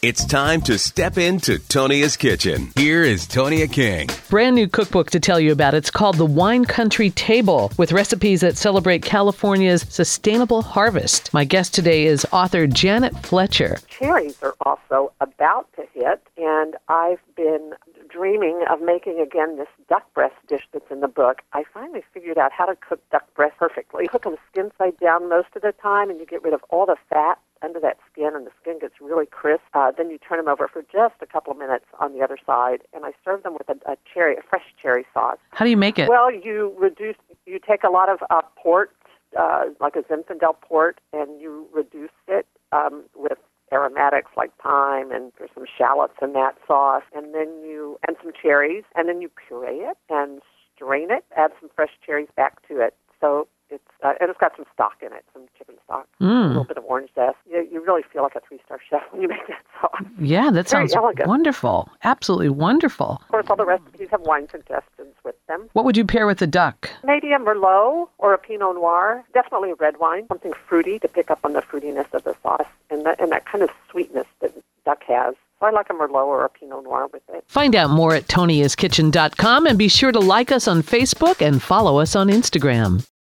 It's time to step into Tonia's kitchen. Here is Tonia King. Brand new cookbook to tell you about. It's called The Wine Country Table, with recipes that celebrate California's sustainable harvest. My guest today is author Janet Fletcher. Cherries are also about to hit, and I've been dreaming of making again this duck breast dish that's in the book. I finally figured out how to cook duck breast perfectly. Cook them skin side down most of the time, and you get rid of all the fat under that skin, and the skin gets really crisp. Then you turn them over for just a couple of minutes on the other side, and I serve them with a fresh cherry sauce. How do you make it? Well, you take a lot of port, like a Zinfandel port, and you reduce it with aromatics like thyme, and there's some shallots in that sauce, and some cherries, and then you puree it and strain it, add some fresh cherries back to it. So it's got some stock in it, some chicken stock, a little bit of orange zest. You really feel like a 3-star chef when you make that sauce. Yeah, that sounds elegant. Wonderful. Absolutely wonderful. Of course, all the recipes have wine suggestions with them. What would you pair with the duck? Maybe a Merlot or a Pinot Noir. Definitely a red wine, something fruity to pick up on the fruitiness of the sauce and that kind of sweetness that duck has. So I like a Merlot or a Pinot Noir with it. Find out more at toniaskitchen.com and be sure to like us on Facebook and follow us on Instagram.